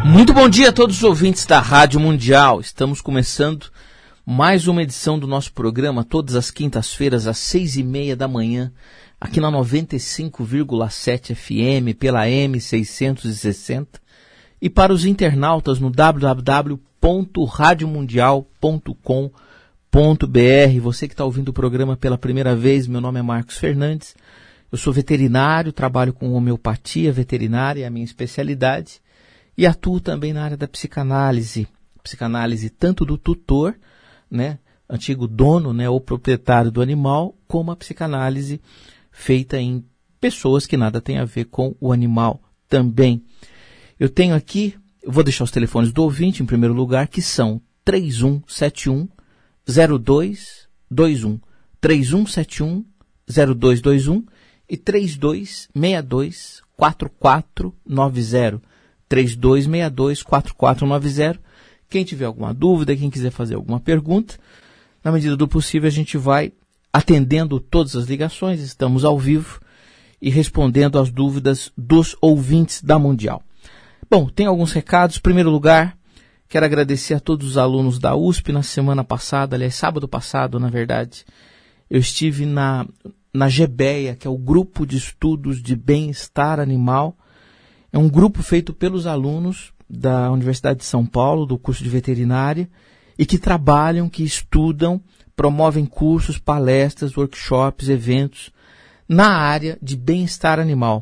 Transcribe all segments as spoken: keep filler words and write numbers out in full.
Muito bom dia a todos os ouvintes da Rádio Mundial. Estamos começando mais uma edição do nosso programa, todas as quintas-feiras, às seis e meia da manhã, aqui na noventa e cinco vírgula sete F M, pela M seiscentos e sessenta, e para os internautas no w w w ponto rádio mundial ponto com ponto b r. Você que está ouvindo o programa pela primeira vez, meu nome é Marcos Fernandes, eu sou veterinário, trabalho com homeopatia veterinária, é a minha especialidade, e atuo também na área da psicanálise, psicanálise tanto do tutor, né, antigo dono, né, ou proprietário do animal, como a psicanálise feita em pessoas que nada tem a ver com o animal também. Eu tenho aqui, eu vou deixar os telefones do ouvinte em primeiro lugar, que são três um sete um zero dois dois um, três um sete um zero dois dois um e três dois seis dois quatro quatro nove zero. três dois seis dois quatro quatro nove zero. Quem tiver alguma dúvida, quem quiser fazer alguma pergunta, na medida do possível a gente vai atendendo todas as ligações, estamos ao vivo e respondendo às dúvidas dos ouvintes da Mundial. Bom, tem alguns recados. Em primeiro lugar, quero agradecer a todos os alunos da U S P na semana passada, aliás, sábado passado, na verdade. Eu estive na, na GBEA, que é o Grupo de Estudos de Bem-Estar Animal. É um grupo feito pelos alunos da Universidade de São Paulo, do curso de veterinária, e que trabalham, que estudam, promovem cursos, palestras, workshops, eventos na área de bem-estar animal.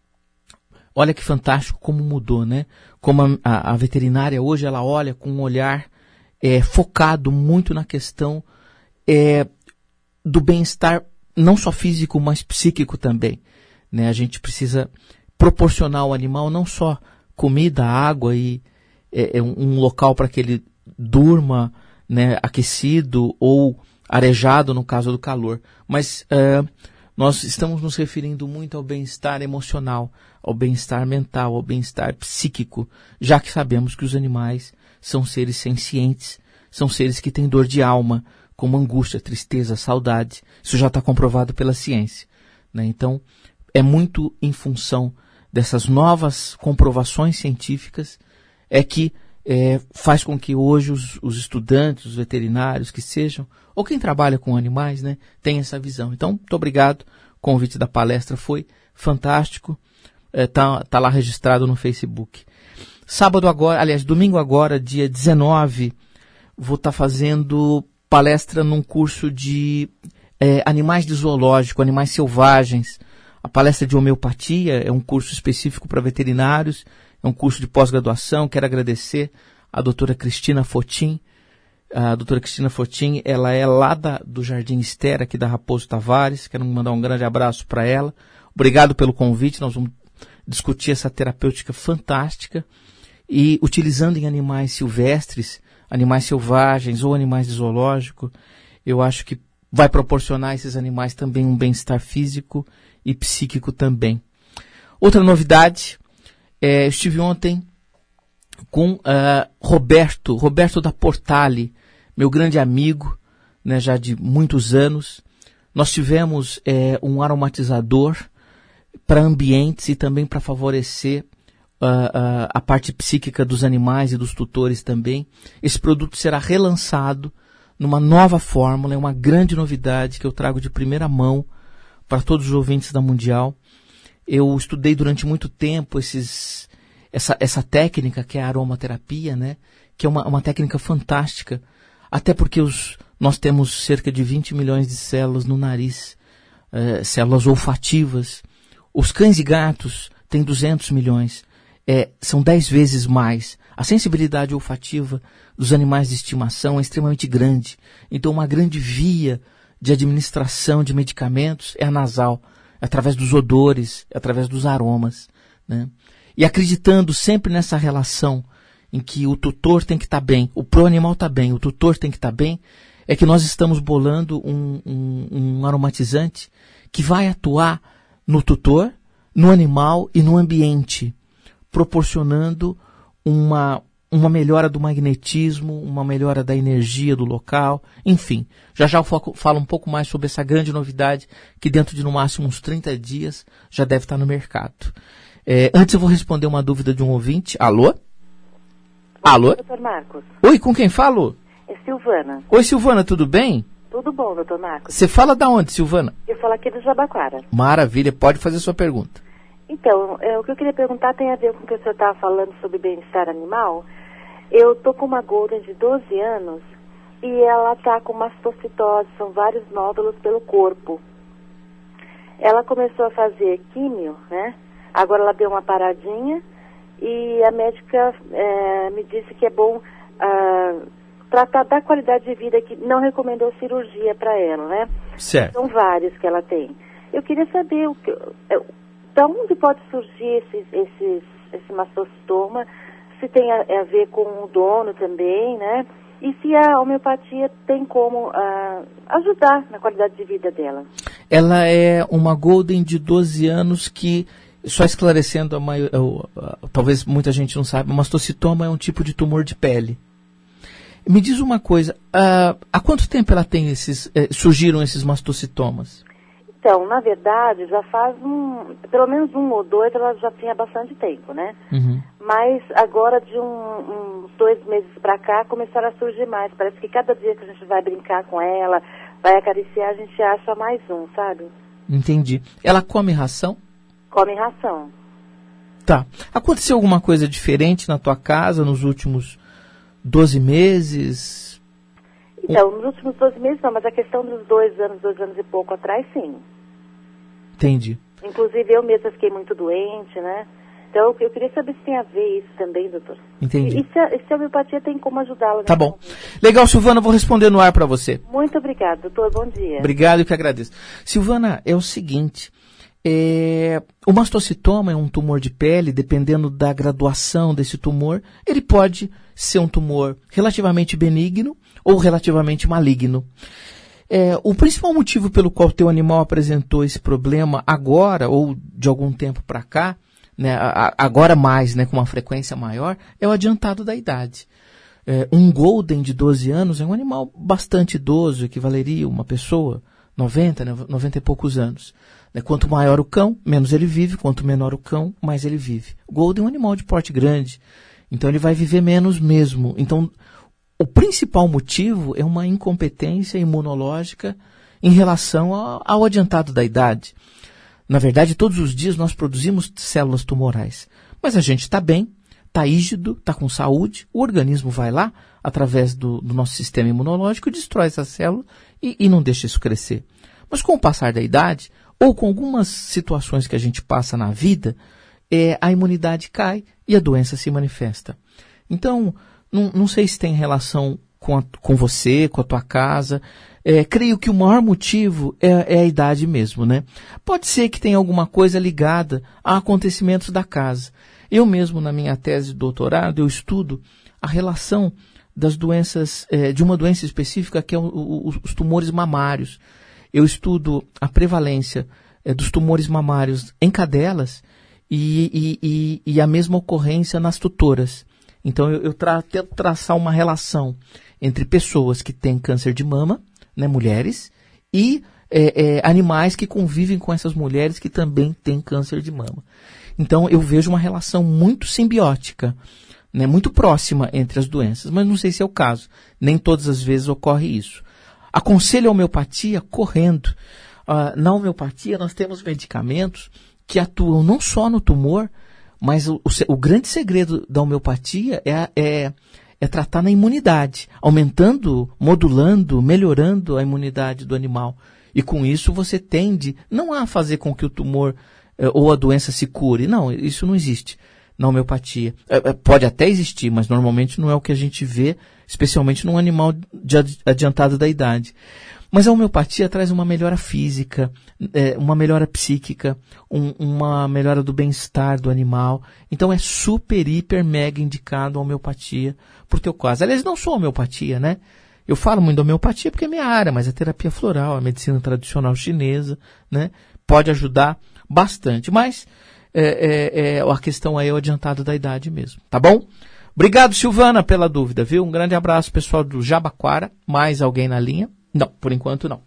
Olha que fantástico como mudou, né? Como a, a, a veterinária hoje, ela olha com um olhar é, focado muito na questão é, do bem-estar, não só físico, mas psíquico também, né? A gente precisa proporcionar ao animal não só comida, água e é, é um, um local para que ele durma, né, aquecido ou arejado no caso do calor, mas uh, nós estamos nos referindo muito ao bem-estar emocional, ao bem-estar mental, ao bem-estar psíquico, já que sabemos que os animais são seres sencientes, são seres que têm dor de alma, como angústia, tristeza, saudade. Isso já está comprovado pela ciência, né? Então, é muito em função dessas novas comprovações científicas é que é, faz com que hoje os, os estudantes, os veterinários que sejam, ou quem trabalha com animais, né, tenha essa visão. Então, muito obrigado. O convite da palestra foi fantástico. Está é, tá lá registrado no Facebook. Sábado agora, aliás, domingo agora, dia dezenove, vou estar tá fazendo palestra num curso de é, animais de zoológico, animais selvagens. A palestra de homeopatia é um curso específico para veterinários, é um curso de pós-graduação. Quero agradecer a doutora Cristina Fotin. A doutora Cristina Fotin, ela é lá da, do Jardim Estera, aqui da Raposo Tavares. Quero mandar um grande abraço para ela. Obrigado pelo convite. Nós vamos discutir essa terapêutica fantástica e utilizando em animais silvestres, animais selvagens ou animais de zoológico. Eu acho que vai proporcionar a esses animais também um bem-estar físico e psíquico também. Outra novidade, é, estive ontem com uh, Roberto, Roberto da Portale, meu grande amigo, né, já de muitos anos. Nós tivemos é, um aromatizador para ambientes e também para favorecer uh, uh, a parte psíquica dos animais e dos tutores também. Esse produto será relançado numa nova fórmula, é uma grande novidade que eu trago de primeira mão para todos os ouvintes da Mundial. Eu estudei durante muito tempo esses, essa, essa técnica que é a aromaterapia, né? Que é uma, uma técnica fantástica, até porque os, nós temos cerca de vinte milhões de células no nariz, eh, células olfativas. Os cães e gatos têm duzentos milhões, é, são dez vezes mais. A sensibilidade olfativa dos animais de estimação é extremamente grande, então uma grande via de administração de medicamentos é a nasal, é através dos odores, é através dos aromas, né? E acreditando sempre nessa relação em que o tutor tem que estar bem, o pro-animal está bem, o tutor tem que estar bem, é que nós estamos bolando um, um, um aromatizante que vai atuar no tutor, no animal e no ambiente, proporcionando uma, uma melhora do magnetismo, uma melhora da energia do local, enfim. Já já eu falo um pouco mais sobre essa grande novidade que dentro de no máximo uns trinta dias já deve estar no mercado. É, antes eu vou responder uma dúvida de um ouvinte. Alô? Alô? doutor Marcos. Oi, com quem falo? É Silvana. Oi, Silvana, tudo bem? Tudo bom, doutor Marcos? Você fala da onde, Silvana? Eu falo aqui do Jabaquara. Maravilha, pode fazer sua pergunta. Então, é, o que eu queria perguntar tem a ver com o que o senhor estava falando sobre bem-estar animal. Eu tô com uma Golden de doze anos e ela tá com mastocitose, são vários nódulos pelo corpo. Ela começou a fazer químio, né? Agora ela deu uma paradinha e a médica é, me disse que é bom ah, tratar da qualidade de vida, que não recomendou cirurgia para ela, né? Certo. São vários que ela tem. Eu queria saber o que, da onde pode surgir esses, esses, esse mastocitoma, se tem a, a ver com o dono também, né? E se a homeopatia tem como uh, ajudar na qualidade de vida dela. Ela é uma Golden de doze anos que, só esclarecendo, a maior, talvez muita gente não saiba, o mastocitoma é um tipo de tumor de pele. Me diz uma coisa, uh, há quanto tempo ela tem esses, eh, surgiram esses mastocitomas? Então, na verdade, já faz um, pelo menos um ou dois, ela já tinha bastante tempo, né? Uhum. Mas agora, de um, uns dois meses pra cá, começaram a surgir mais. Parece que cada dia que a gente vai brincar com ela, vai acariciar, a gente acha mais um, sabe? Entendi. Ela come ração? Come ração. Tá. Aconteceu alguma coisa diferente na tua casa nos últimos doze meses? Então, nos últimos doze meses não, mas a questão dos dois anos, dois anos e pouco atrás, sim. Entendi. Inclusive, eu mesma fiquei muito doente, né? Então, eu queria saber se tem a ver isso também, doutor. Entendi. E, e, se, a, e se a homeopatia tem como ajudá-la? Tá bom. Legal, Silvana, vou responder no ar para você. Muito obrigada, doutor. Bom dia. Obrigado, eu que agradeço. Silvana, é o seguinte, é, o mastocitoma é um tumor de pele, dependendo da graduação desse tumor, ele pode ser um tumor relativamente benigno ou relativamente maligno. É, o principal motivo pelo qual o teu animal apresentou esse problema agora, ou de algum tempo para cá, né, agora mais, né, com uma frequência maior, é o adiantado da idade. É, um Golden de doze anos é um animal bastante idoso, equivaleria a uma pessoa, noventa, né, noventa e poucos anos. Né, quanto maior o cão, menos ele vive, quanto menor o cão, mais ele vive. O Golden é um animal de porte grande, então ele vai viver menos mesmo. Então, o principal motivo é uma incompetência imunológica em relação ao, ao adiantado da idade. Na verdade, todos os dias nós produzimos células tumorais. Mas a gente está bem, está rígido, está com saúde, o organismo vai lá, através do, do nosso sistema imunológico, destrói essa célula e, e não deixa isso crescer. Mas com o passar da idade, ou com algumas situações que a gente passa na vida, é, a imunidade cai e a doença se manifesta. Então, não, não sei se tem relação com, a, com você, com a tua casa. É, creio que o maior motivo é, é a idade mesmo, né? Pode ser que tenha alguma coisa ligada a acontecimentos da casa. Eu mesmo, na minha tese de doutorado, eu estudo a relação das doenças, é, de uma doença específica que é o, o, os tumores mamários. Eu estudo a prevalência é, dos tumores mamários em cadelas e, e, e, e a mesma ocorrência nas tutoras. Então, eu, eu tra- tento traçar uma relação entre pessoas que têm câncer de mama, né, mulheres, e é, é, animais que convivem com essas mulheres que também têm câncer de mama. Então, eu vejo uma relação muito simbiótica, né, muito próxima entre as doenças, mas não sei se é o caso. Nem todas as vezes ocorre isso. Aconselho a homeopatia correndo. Uh, na homeopatia, nós temos medicamentos que atuam não só no tumor, mas o, o, o grande segredo da homeopatia é, é, é tratar na imunidade, aumentando, modulando, melhorando a imunidade do animal. E com isso você tende não a fazer com que o tumor eh, ou a doença se cure. Não, isso não existe na homeopatia. É, pode até existir, mas normalmente não é o que a gente vê, especialmente num animal de adiantado da idade. Mas a homeopatia traz uma melhora física, é, uma melhora psíquica, um, uma melhora do bem-estar do animal. Então é super, hiper, mega indicado a homeopatia para o teu caso. Aliás, não só a homeopatia, né? Eu falo muito da homeopatia porque é minha área, mas a terapia floral, a medicina tradicional chinesa, né? Pode ajudar bastante. Mas é, é, é, a questão aí é o adiantado da idade mesmo, tá bom? Obrigado, Silvana, pela dúvida, viu? Um grande abraço, pessoal do Jabaquara. Mais alguém na linha? Não, por enquanto não.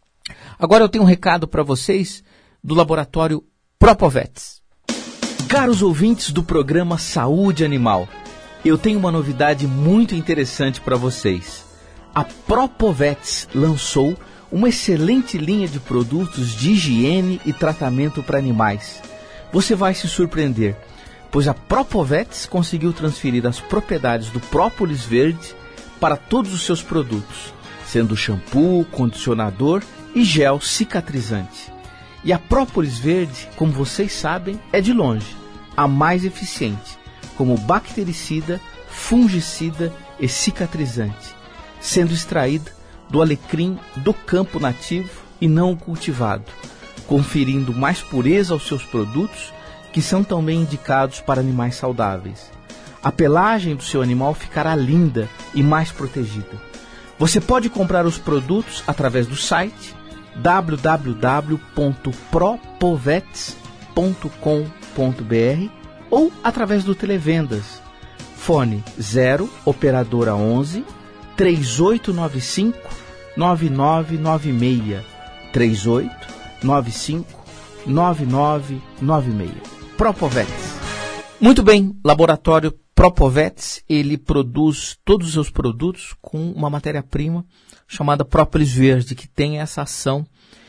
Agora eu tenho um recado para vocês do laboratório Propovets. Caros ouvintes do programa Saúde Animal, Eu tenho uma novidade muito interessante para vocês. A Propovets lançou uma excelente linha de produtos de higiene e tratamento para animais. Você vai se surpreender, pois a Propovets conseguiu transferir as propriedades do própolis verde para todos os seus produtos, sendo shampoo, condicionador e gel cicatrizante. E a própolis verde, como vocês sabem, é de longe a mais eficiente, como bactericida, fungicida e cicatrizante, sendo extraída do alecrim do campo nativo e não cultivado, conferindo mais pureza aos seus produtos, que são também indicados para animais saudáveis. A pelagem do seu animal ficará linda e mais protegida. Você pode comprar os produtos através do site w w w ponto propovets ponto com ponto b r ou através do Televendas. Fone zero, operadora onze, três oito nove cinco, nove nove nove seis, três oito nove cinco, nove nove nove seis. Propovets. Muito bem, laboratório Propovets, ele produz todos os seus produtos com uma matéria-prima chamada própolis verde, que tem essa ação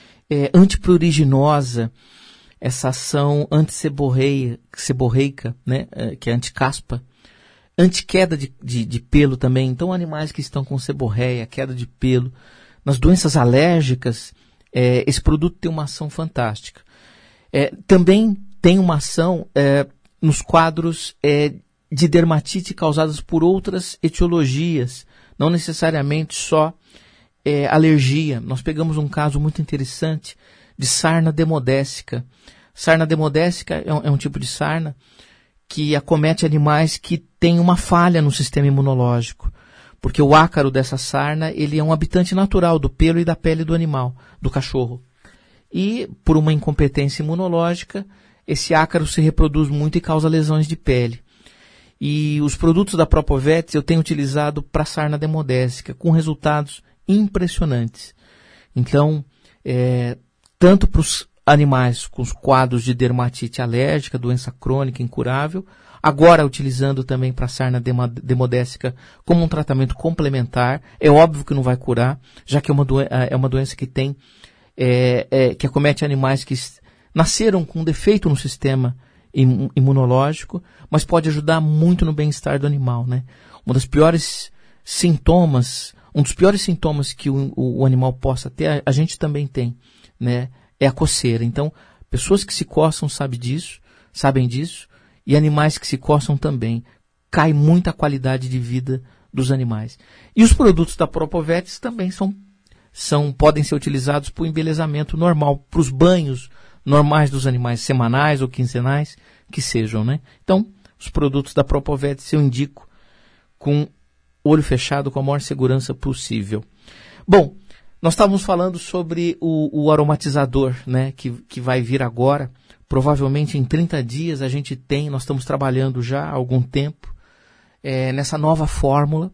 é, antipruriginosa, essa ação antisseborreica, né, que é anticaspa, antiqueda de, de, de pelo também. Então, animais que estão com seborreia, queda de pelo, nas doenças alérgicas, é, esse produto tem uma ação fantástica. É, também tem uma ação é, nos quadros é, de dermatite causadas por outras etiologias, não necessariamente só é, alergia. Nós pegamos um caso muito interessante de sarna demodécica. Sarna demodécica é um, é um tipo de sarna que acomete animais que têm uma falha no sistema imunológico, porque o ácaro dessa sarna, ele é um habitante natural do pelo e da pele do animal, do cachorro. E, por uma incompetência imunológica, esse ácaro se reproduz muito e causa lesões de pele. E os produtos da Propovets eu tenho utilizado para sarna demodécica, com resultados impressionantes. Então, é, tanto para os animais com os quadros de dermatite alérgica, doença crônica incurável, agora utilizando também para sarna demodécica como um tratamento complementar. É óbvio que não vai curar, já que é uma, doen- é uma doença que tem, é, é, que acomete animais que nasceram com defeito no sistema imunológico, mas pode ajudar muito no bem-estar do animal, né? Uma das piores sintomas, um dos piores sintomas que o, o, o animal possa ter, a, a gente também tem, né? É a coceira. Então, pessoas que se coçam sabem disso, sabem disso, e animais que se coçam também. Cai muita qualidade de vida dos animais. E os produtos da Propovets também são, são, podem ser utilizados para o embelezamento normal, para os banhos normais dos animais, semanais ou quinzenais, que sejam, né? Então, os produtos da Propovets eu indico com olho fechado, com a maior segurança possível. Bom, nós estávamos falando sobre o, o aromatizador, né, que, que vai vir agora. Provavelmente em trinta dias a gente tem, nós estamos trabalhando já há algum tempo é, nessa nova fórmula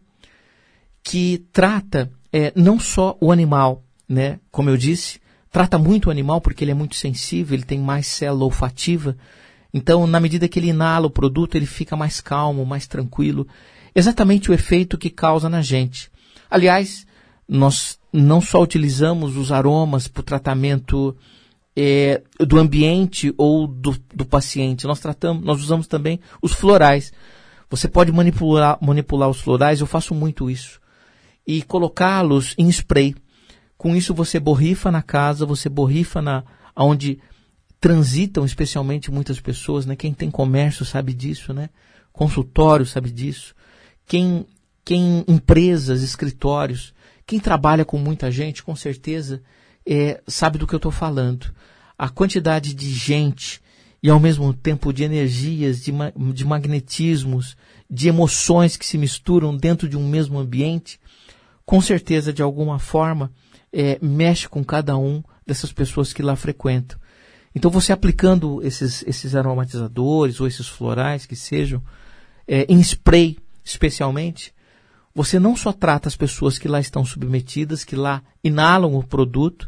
que trata é, não só o animal, né, como eu disse, trata muito o animal porque ele é muito sensível, ele tem mais célula olfativa. Então, na medida que ele inala o produto, ele fica mais calmo, mais tranquilo. Exatamente o efeito que causa na gente. Aliás, nós não só utilizamos os aromas para o tratamento é, do ambiente ou do, do paciente, nós, tratamos, nós usamos também os florais. Você pode manipular, manipular os florais, eu faço muito isso, e colocá-los em spray. Com isso você borrifa na casa, você borrifa na, onde transitam especialmente muitas pessoas, né? Quem tem comércio sabe disso, né? Consultório sabe disso. Quem, quem empresas, escritórios, quem trabalha com muita gente, com certeza, é, sabe do que eu estou falando. A quantidade de gente e, ao mesmo tempo, de energias, de, ma- de magnetismos, de emoções que se misturam dentro de um mesmo ambiente, com certeza, de alguma forma, é, mexe com cada um dessas pessoas que lá frequentam. Então, você aplicando esses, esses aromatizadores ou esses florais que sejam, é, em spray especialmente, você não só trata as pessoas que lá estão submetidas, que lá inalam o produto,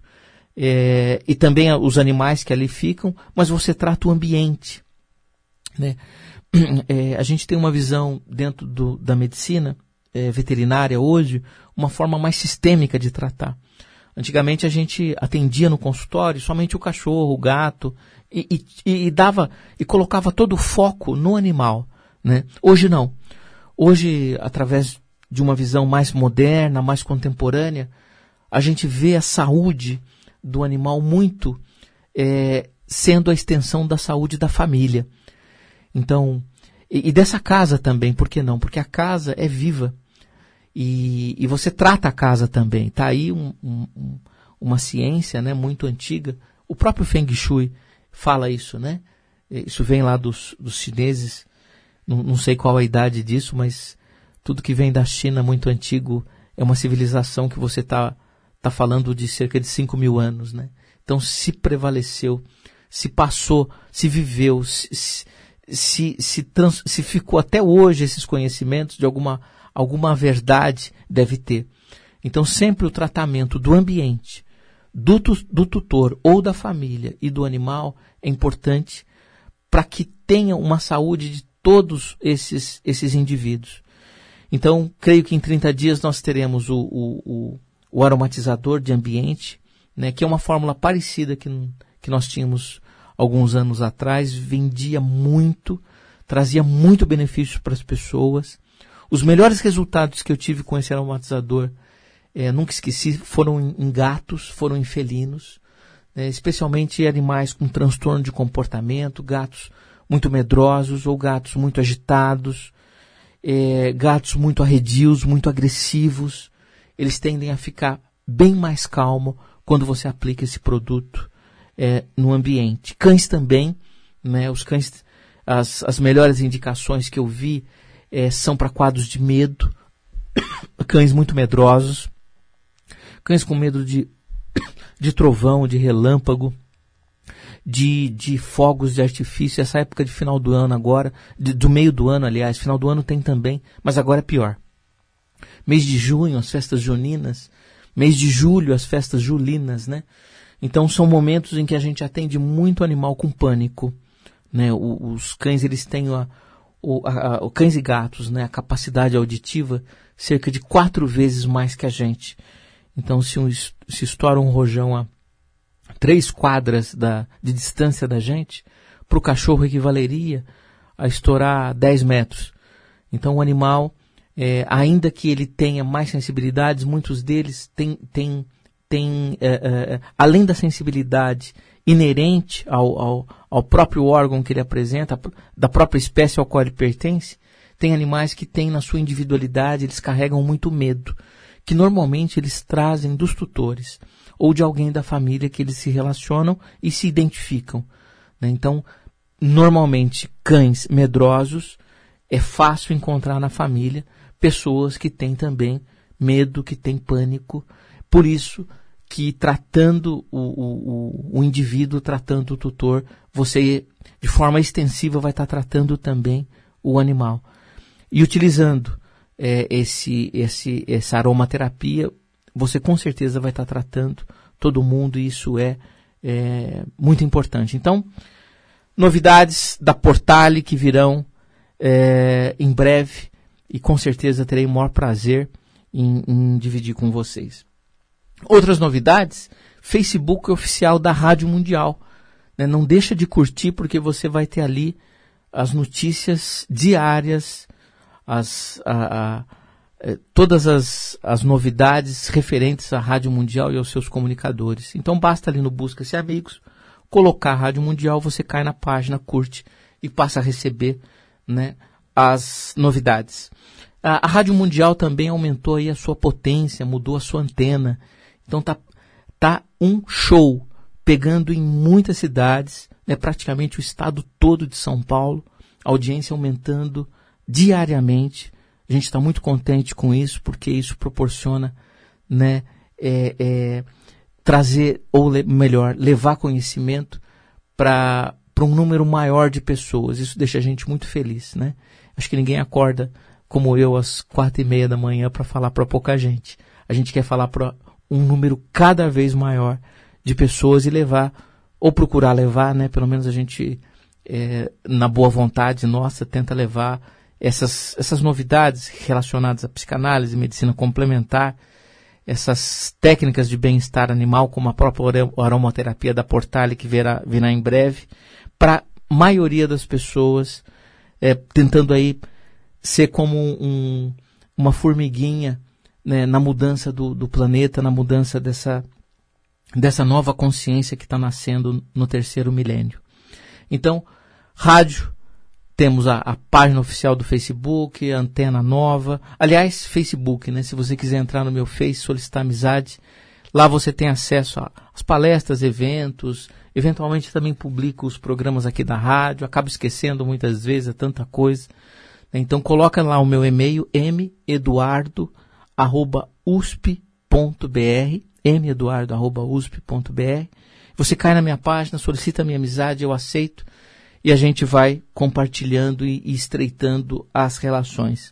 é, e também os animais que ali ficam, mas você trata o ambiente, né? é, a gente tem uma visão dentro do, da medicina é, veterinária hoje, uma forma mais sistêmica de tratar. Antigamente a gente atendia no consultório somente o cachorro, o gato, e, e, e dava e colocava todo o foco no animal, né? Hoje não. Hoje, através de uma visão mais moderna, mais contemporânea, a gente vê a saúde do animal muito é, sendo a extensão da saúde da família. Então, e, e dessa casa também, por que não? Porque a casa é viva. E, e você trata a casa também. Está aí um, um, uma ciência, né, muito antiga. O próprio Feng Shui fala isso, né? Isso vem lá dos, dos chineses. Não, não sei qual a idade disso, mas tudo que vem da China muito antigo é uma civilização que você está tá falando de cerca de cinco mil anos, né? Então se prevaleceu, se passou, se viveu, se, se, se, trans, se ficou até hoje esses conhecimentos de alguma Alguma verdade deve ter. Então, sempre o tratamento do ambiente, do, tu, do tutor ou da família e do animal é importante para que tenha uma saúde de todos esses, esses indivíduos. Então, creio que em trinta dias nós teremos o, o, o, o aromatizador de ambiente, né, que é uma fórmula parecida que, que nós tínhamos alguns anos atrás, vendia muito, trazia muito benefício para as pessoas. Os melhores resultados que eu tive com esse aromatizador, é, nunca esqueci, foram em, em gatos, foram em felinos, né, especialmente animais com transtorno de comportamento, gatos muito medrosos ou gatos muito agitados, é, gatos muito arredios, muito agressivos. Eles tendem a ficar bem mais calmos quando você aplica esse produto é, no ambiente. Cães também, né, os cães, as, as melhores indicações que eu vi É, são para quadros de medo, cães muito medrosos, cães com medo de, de trovão, de relâmpago, de, de fogos de artifício. Essa época de final do ano agora, de, do meio do ano, aliás, final do ano tem também, mas agora é pior. Mês de junho, as festas juninas, mês de julho, as festas julinas, né? Então são momentos em que a gente atende muito animal com pânico, né? O, os cães, eles têm a O, a, a, o cães e gatos, né, a capacidade auditiva cerca de quatro vezes mais que a gente. Então, se, um, se estoura um rojão a três quadras da, de distância da gente, para o cachorro equivaleria a estourar dez metros. Então, o animal, é, ainda que ele tenha mais sensibilidades, muitos deles têm, têm, têm é, é, além da sensibilidade inerente ao, ao, ao próprio órgão que ele apresenta, da própria espécie ao qual ele pertence, tem animais que têm na sua individualidade, eles carregam muito medo, que normalmente eles trazem dos tutores, ou de alguém da família que eles se relacionam e se identificam, né? Então, normalmente, cães medrosos, é fácil encontrar na família pessoas que têm também medo, que têm pânico. Por isso que tratando o, o, o indivíduo, tratando o tutor, você de forma extensiva vai estar tratando também o animal. E utilizando é, esse, esse, essa aromaterapia, você com certeza vai estar tratando todo mundo, e isso é, é muito importante. Então, novidades da Portale que virão é, em breve, e com certeza terei o maior prazer em, em dividir com vocês. Outras novidades, Facebook oficial da Rádio Mundial. Né? Não deixa de curtir, porque você vai ter ali as notícias diárias, as, a, a, a, todas as, as novidades referentes à Rádio Mundial e aos seus comunicadores. Então basta ali no Busca-se Amigos, colocar a Rádio Mundial, você cai na página, curte e passa a receber, né, as novidades. A, a Rádio Mundial também aumentou aí a sua potência, mudou a sua antena. Então tá, tá um show, pegando em muitas cidades, né, praticamente o estado todo de São Paulo, a audiência aumentando diariamente. A gente está muito contente com isso, porque isso proporciona, né, é, é, trazer, ou le, melhor, levar conhecimento para para um número maior de pessoas. Isso deixa a gente muito feliz, né? Acho que ninguém acorda como eu às quatro e meia da manhã para falar para pouca gente. A gente quer falar para um número cada vez maior de pessoas e levar, ou procurar levar, né? Pelo menos a gente é, na boa vontade nossa, tenta levar essas, essas novidades relacionadas à psicanálise, medicina complementar, essas técnicas de bem-estar animal, como a própria aromaterapia da Portale, que virá, virá em breve, para a maioria das pessoas, é, tentando aí ser como um, uma formiguinha, né, na mudança do, do planeta, na mudança dessa, dessa nova consciência que está nascendo no terceiro milênio. Então, rádio, temos a, a página oficial do Facebook, a Antena Nova. Aliás, Facebook, né? Se você quiser entrar no meu Face, solicitar amizade, lá você tem acesso às palestras, eventos, eventualmente também publico os programas aqui da rádio, acabo esquecendo muitas vezes, é tanta coisa. Então coloca lá o meu e-mail, m eduardo arroba u s p ponto b r, m eduardo arroba u s p ponto b r. Você cai na minha página, solicita a minha amizade, eu aceito. E a gente vai compartilhando e, e estreitando as relações.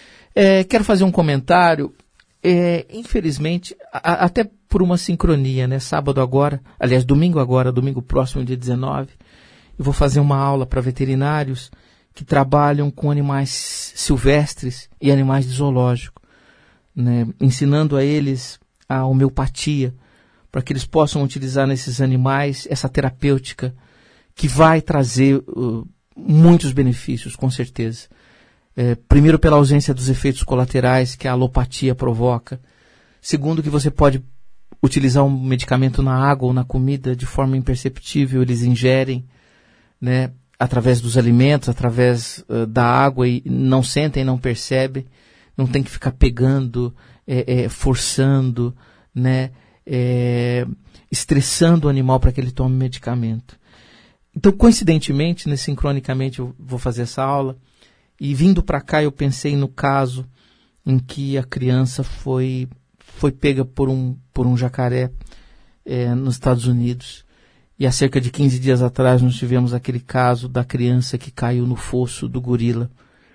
É, quero fazer um comentário, é, infelizmente, a, até por uma sincronia, né? Sábado agora, aliás, domingo agora, domingo próximo, dia dezenove, eu vou fazer uma aula para veterinários que trabalham com animais silvestres e animais de zoológico, né? Ensinando a eles a homeopatia, para que eles possam utilizar nesses animais essa terapêutica, que vai trazer uh, muitos benefícios, com certeza. É, primeiro, pela ausência dos efeitos colaterais que a alopatia provoca. Segundo, que você pode utilizar um medicamento na água ou na comida de forma imperceptível, eles ingerem, né, através dos alimentos, através uh, da água, e não sentem, não percebem, não tem que ficar pegando, é, é, forçando, né, é, estressando o animal para que ele tome medicamento. Então, coincidentemente, né, sincronicamente, eu vou fazer essa aula. E vindo para cá, eu pensei no caso em que a criança foi, foi pega por um, por um jacaré é, nos Estados Unidos. E há cerca de quinze dias atrás, nós tivemos aquele caso da criança que caiu no fosso do gorila,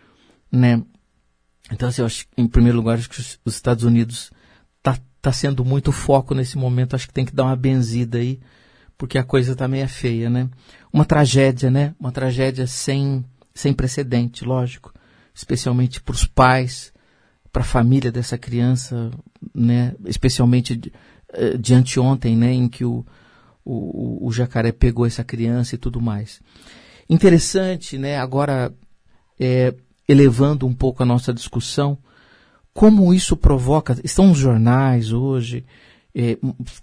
né? Então, assim, eu acho, em primeiro lugar, acho que os Estados Unidos está tá sendo muito foco nesse momento. Acho que tem que dar uma benzida aí, porque a coisa também é feia, né? Uma tragédia, né? Uma tragédia sem, sem precedente, lógico. Especialmente para os pais, para a família dessa criança, né? Especialmente de, de anteontem, né? Em que o, o, o jacaré pegou essa criança e tudo mais. Interessante, né? Agora, é, elevando um pouco a nossa discussão, como isso provoca... Estão os jornais hoje... É,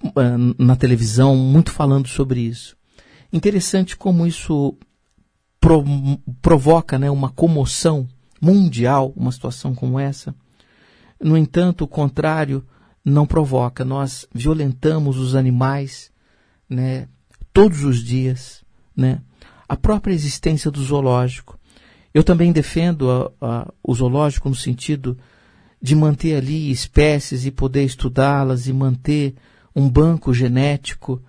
na televisão, muito falando sobre isso. Interessante como isso pro, provoca, né, uma comoção mundial, uma situação como essa. No entanto, o contrário não provoca. Nós violentamos os animais, né, todos os dias, né, a própria existência do zoológico. Eu também defendo a, a, o zoológico no sentido de manter ali espécies e poder estudá-las e manter um banco genético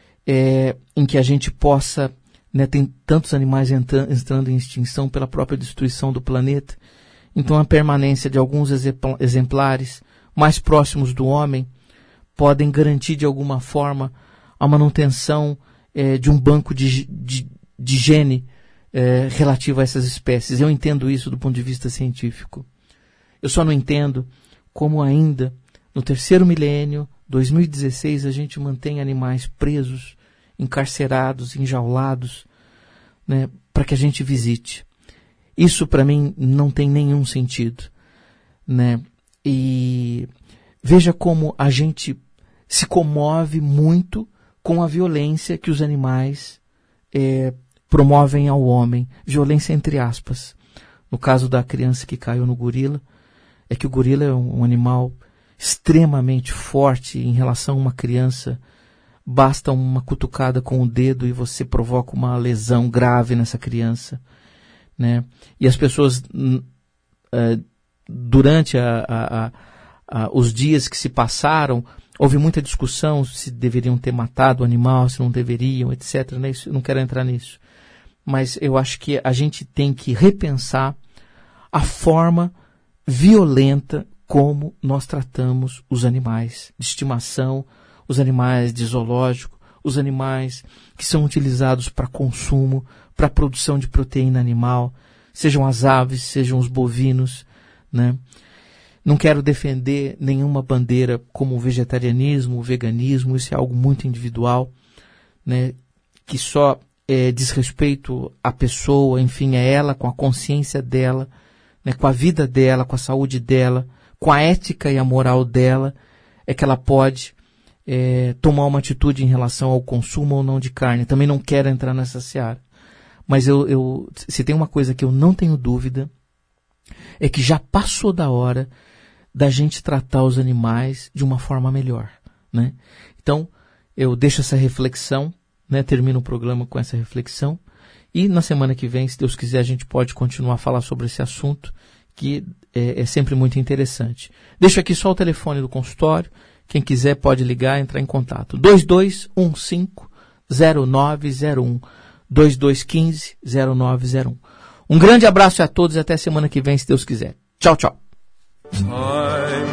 é, em que a gente possa, né, tem tantos animais entra, entrando em extinção pela própria destruição do planeta. Então a permanência de alguns exemplares mais próximos do homem podem garantir de alguma forma a manutenção é, de um banco de, de, de gene é, relativo a essas espécies. Eu entendo isso do ponto de vista científico. Eu só não entendo como ainda, no terceiro milênio, dois mil e dezesseis, a gente mantém animais presos, encarcerados, enjaulados, né, para que a gente visite. Isso, para mim, não tem nenhum sentido, né? E veja como a gente se comove muito com a violência que os animais é, promovem ao homem. Violência entre aspas. No caso da criança que caiu no gorila, é que o gorila é um, um animal extremamente forte em relação a uma criança. Basta uma cutucada com o dedo e você provoca uma lesão grave nessa criança, né? E as pessoas, uh, durante a, a, a, a, os dias que se passaram, houve muita discussão se deveriam ter matado o animal, se não deveriam, etcétera. Né? Isso, eu não quero entrar nisso. Mas eu acho que a gente tem que repensar a forma violenta como nós tratamos os animais de estimação, os animais de zoológico, os animais que são utilizados para consumo, para a produção de proteína animal, sejam as aves, sejam os bovinos, né? Não quero defender nenhuma bandeira como o vegetarianismo, o veganismo, isso é algo muito individual, né? Que só é, diz respeito à pessoa, enfim, é ela com a consciência dela, né? Com a vida dela, com a saúde dela, com a ética e a moral dela, é que ela pode é, tomar uma atitude em relação ao consumo ou não de carne. Também não quero entrar nessa seara. Mas eu, eu, se tem uma coisa que eu não tenho dúvida, é que já passou da hora da gente tratar os animais de uma forma melhor, né? Então, eu deixo essa reflexão, né? Termino o programa com essa reflexão. E na semana que vem, se Deus quiser, a gente pode continuar a falar sobre esse assunto, que é, é sempre muito interessante. Deixo aqui só o telefone do consultório. Quem quiser pode ligar e entrar em contato. dois dois um cinco, zero nove zero um. dois dois um cinco, zero nove zero um. Um grande abraço a todos e até semana que vem, se Deus quiser. Tchau, tchau. Time